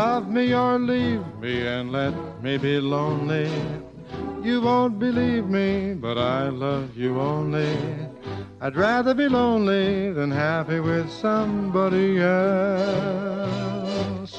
Love me or leave me and let me be lonely. You won't believe me, but I love you only. I'd rather be lonely than happy with somebody else.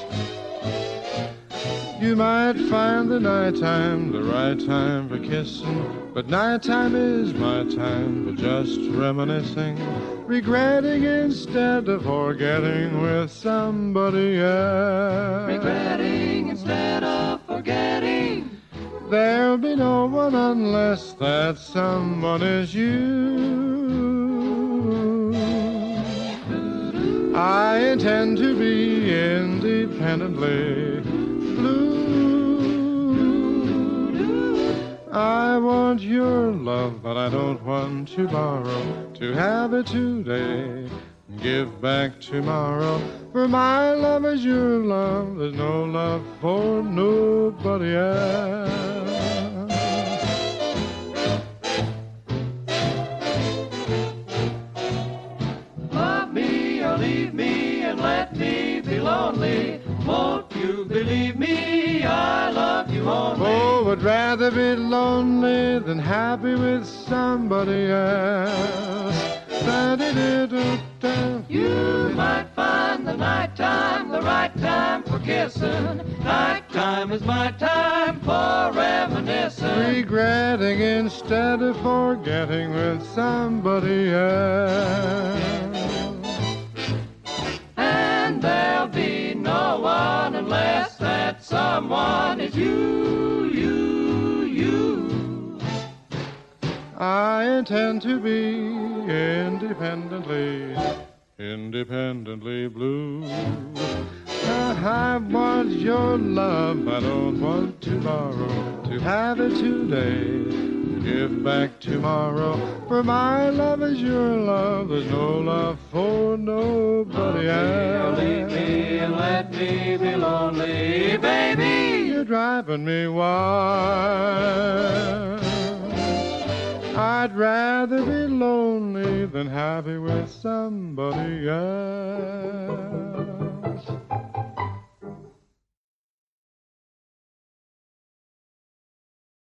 You might find the nighttime the right time for kissing, but nighttime is my time for just reminiscing, regretting instead of forgetting with somebody else. Regretting instead of forgetting. There'll be no one unless that someone is you. I intend to be independently blue. I want your love, but I don't want to borrow. To have it today, give back tomorrow. For my love is your love, there's no love for nobody else. Love me or leave me and let me be lonely. Won't you believe me? I love you only. Oh, would rather be lonely than happy with somebody else. You might find the nighttime the right time for kissing. Nighttime is my time for reminiscing. Regretting instead of forgetting with somebody else. And there'll be no one unless that someone is you, you, you. I intend to be independently blue. I want your love, I don't want to borrow. To have it today, give back tomorrow. For my love is your love, there's no love for nobody else. Leave me and let me be lonely, baby. You're driving me wild. I'd rather be lonely than happy with somebody else.